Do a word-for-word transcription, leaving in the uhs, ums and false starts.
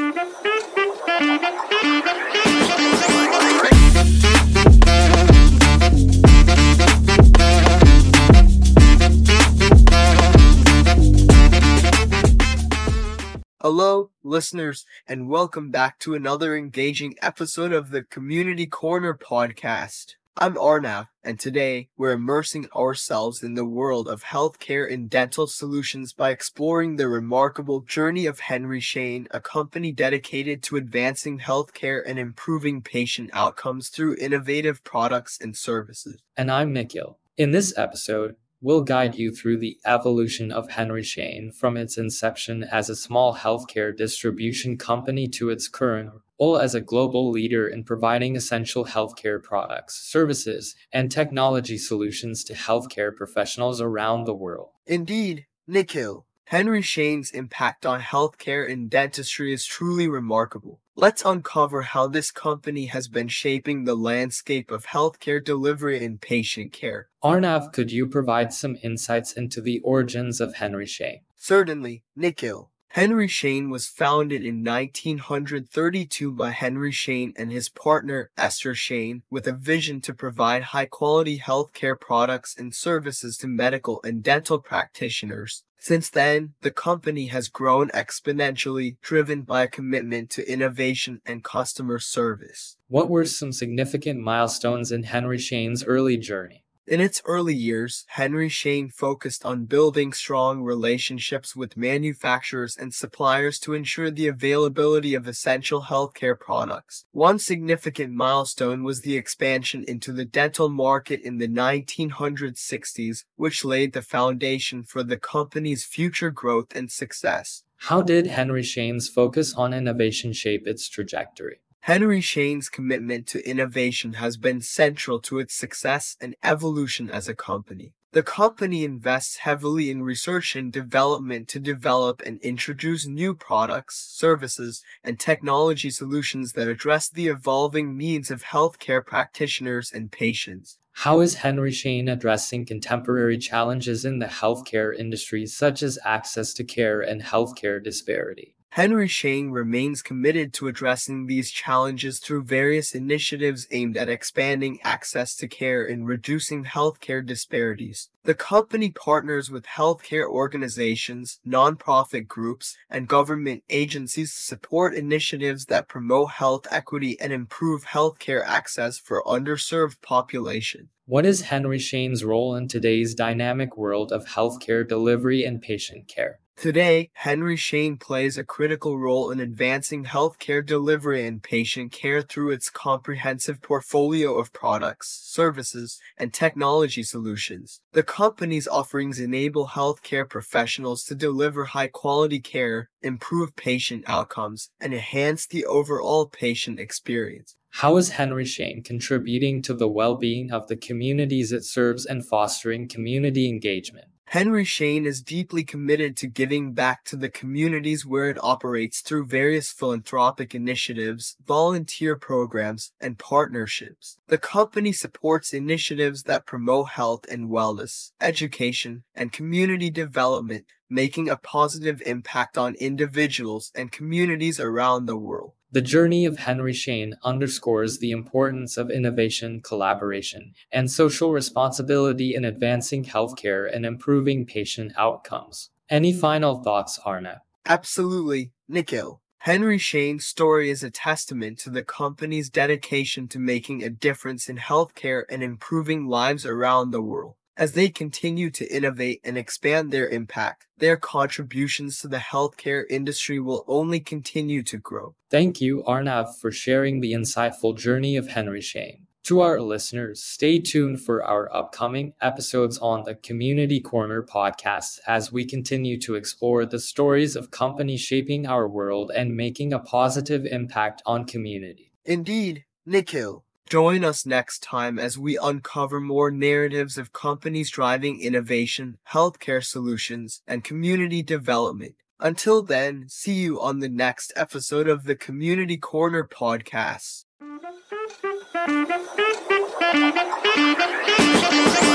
Hello, listeners, and welcome back to another engaging episode of the Community Corner podcast. I'm Arnav, and today we're immersing ourselves in the world of healthcare and dental solutions by exploring the remarkable journey of Henry Schein, a company dedicated to advancing healthcare and improving patient outcomes through innovative products and services. And I'm Nikhil. In this episode, we'll guide you through the evolution of Henry Schein from its inception as a small healthcare distribution company to its current role as a global leader in providing essential healthcare products, services, and technology solutions to healthcare professionals around the world. Indeed, Nikhil, Henry Schein's impact on healthcare and dentistry is truly remarkable. Let's uncover how this company has been shaping the landscape of healthcare delivery and patient care. Arnav, could you provide some insights into the origins of Henry Schein? Certainly, Nikhil. Henry Schein was founded in nineteen thirty-two by Henry Schein and his partner Esther Schein with a vision to provide high-quality healthcare products and services to medical and dental practitioners. Since then, the company has grown exponentially, driven by a commitment to innovation and customer service. What were some significant milestones in Henry Schein's early journey? In its early years, Henry Schein focused on building strong relationships with manufacturers and suppliers to ensure the availability of essential healthcare products. One significant milestone was the expansion into the dental market in the nineteen sixties, which laid the foundation for the company's future growth and success. How did Henry Schein's focus on innovation shape its trajectory? Henry Schein's commitment to innovation has been central to its success and evolution as a company. The company invests heavily in research and development to develop and introduce new products, services, and technology solutions that address the evolving needs of healthcare practitioners and patients. How is Henry Schein addressing contemporary challenges in the healthcare industry, such as access to care and healthcare disparity? Henry Schein remains committed to addressing these challenges through various initiatives aimed at expanding access to care and reducing healthcare disparities. The company partners with healthcare organizations, nonprofit groups, and government agencies to support initiatives that promote health equity and improve healthcare access for underserved populations. What is Henry Schein's role in today's dynamic world of healthcare delivery and patient care? Today, Henry Schein plays a critical role in advancing healthcare delivery and patient care through its comprehensive portfolio of products, services, and technology solutions. The company's offerings enable healthcare professionals to deliver high-quality care, improve patient outcomes, and enhance the overall patient experience. How is Henry Schein contributing to the well-being of the communities it serves and fostering community engagement? Henry Schein is deeply committed to giving back to the communities where it operates through various philanthropic initiatives, volunteer programs, and partnerships. The company supports initiatives that promote health and wellness, education, and community development, making a positive impact on individuals and communities around the world. The journey of Henry Schein underscores the importance of innovation, collaboration, and social responsibility in advancing healthcare and improving patient outcomes. Any final thoughts, Arnav? Absolutely, Nikhil. Henry Schein's story is a testament to the company's dedication to making a difference in healthcare and improving lives around the world. As they continue to innovate and expand their impact, their contributions to the healthcare industry will only continue to grow. Thank you, Arnav, for sharing the insightful journey of Henry Schein. To our listeners, stay tuned for our upcoming episodes on the Community Corner podcast as we continue to explore the stories of companies shaping our world and making a positive impact on community. Indeed, Nikhil. Join us next time as we uncover more narratives of companies driving innovation, healthcare solutions, and community development. Until then, see you on the next episode of the Community Corner podcast.